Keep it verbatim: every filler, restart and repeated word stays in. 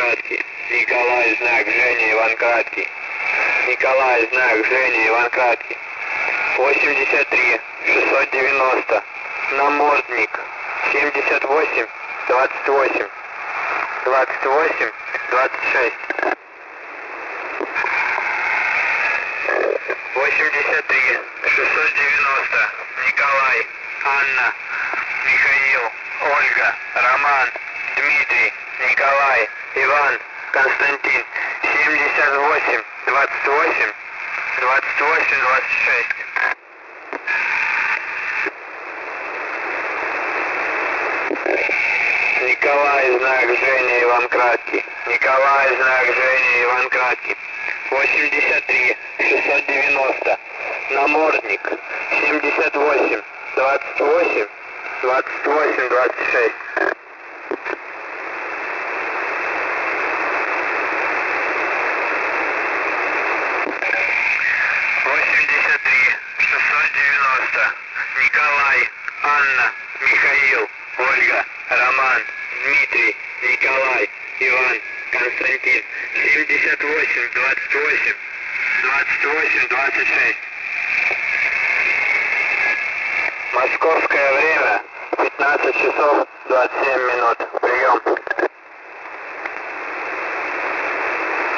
Краткий. Николай, знак Женя, Иван Краткий. Николай, знак Женя, Иван Краткий. восемьдесят три шестьсот девяносто. Намордник. семьдесят восемь двадцать восемь. двадцать восемь двадцать шесть. восемьдесят три шестьсот девяносто. Николай, Анна, Михаил, Ольга, Роман, Дмитрий, Николай, Иван, Константин. семьдесят восемь двадцать восемь. двадцать восемь двадцать шесть. Николай, знак Женя, Иван Краткий. Николай, знак Женя, Иван Краткий. восемьдесят три шестьсот девяносто. Намордник. семьдесят восемь двадцать восемь. двадцать восемь двадцать шесть. восемьдесят три шестьсот девяносто. Николай, Анна, Михаил, Ольга, Роман, Дмитрий, Николай, Иван, Константин. семьдесят восемь двадцать восемь. двадцать восемь двадцать шесть. Московское время пятнадцать часов двадцать семь минут. Прием.